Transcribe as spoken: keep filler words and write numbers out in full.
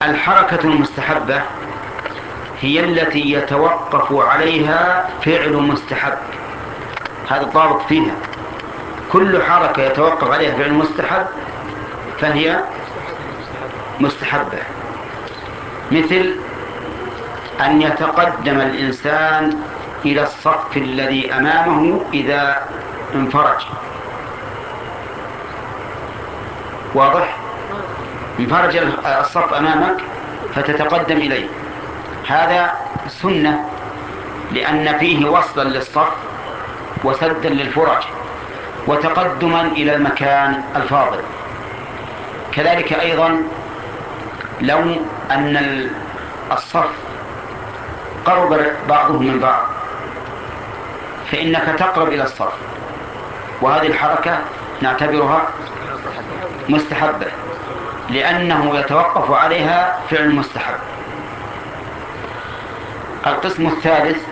الحركة المستحبة هي التي يتوقف عليها فعل مستحب، هذا الضابط فيها. كل حركة يتوقف عليها فعل مستحب فهي مستحبة، مثل أن يتقدم الإنسان إلى الصف الذي أمامه إذا انفرج. واضح؟ انفرج الصف أمامك فتتقدم إليه، هذا سنة لأن فيه وصلا للصف وسدا للفرج وتقدما إلى المكان الفاضل. كذلك أيضا لو أن الصف قرب بعضهم من بعض فإنك تقرب إلى الصف، وهذه الحركة نعتبرها مستحبة لأنه يتوقف عليها فعل مستحب. القسم الثالث